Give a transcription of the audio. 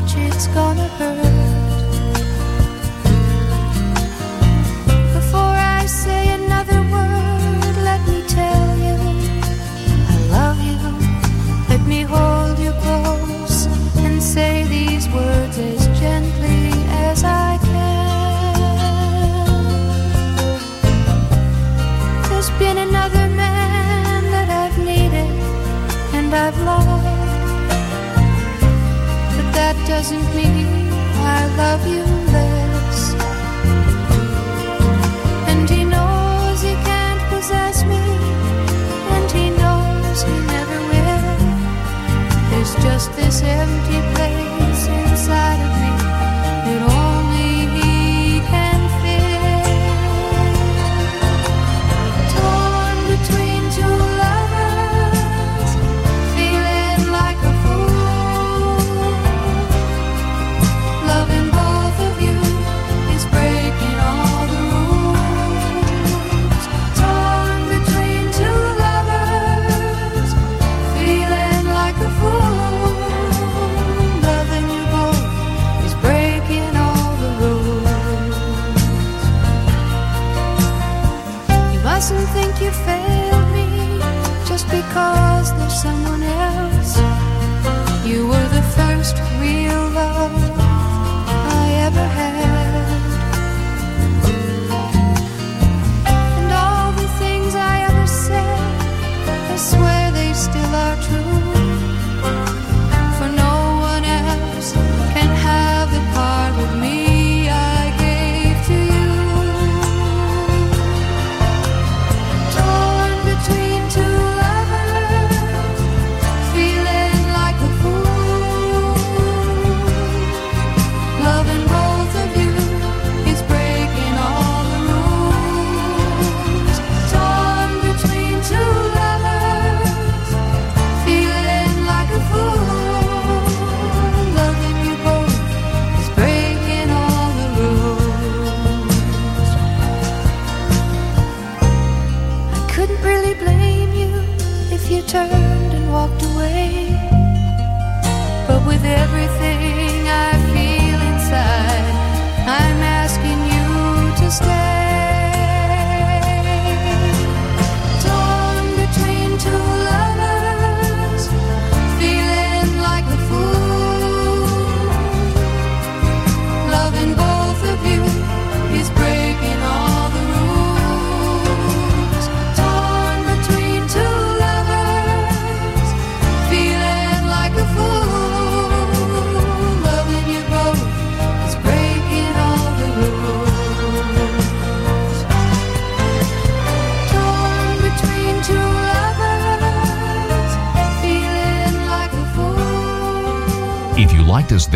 much it's gonna hurt. Before I say another word, let me tell you I love you. Let me hold you close and say these words as gently as I can. There's been another man that I've needed and I've loved, but that doesn't mean I love you less. And he knows he can't possess me, and he knows he never will. There's just this empty place inside of me that only he can fill. Torn between two lovers, feeling like a fool. Loving both of you is breaking all the rules. Torn between two lovers, feeling like a fool. Loving you both is breaking all the rules. You mustn't think you failed me just because there's someone else. You were the first real love I ever had. And all the things I ever said, I swear they still are true. For no one else can have the part of me I gave to you. Torn between two lovers, feeling like a fool. Loving both of you is breaking all the rules. Torn between two lovers, feeling like a fool. Loving you both is breaking all the rules. I couldn't really blame you if you turned and walked away, but with everything I feel inside, I'm asking you to stay. Torn between two lovers, feeling like a fool. Loving both of you is breaking all the rules. Torn between two lovers, feeling like a fool. Loving you both is breaking all the rules. Torn between two lovers, feeling like a fool. If you liked us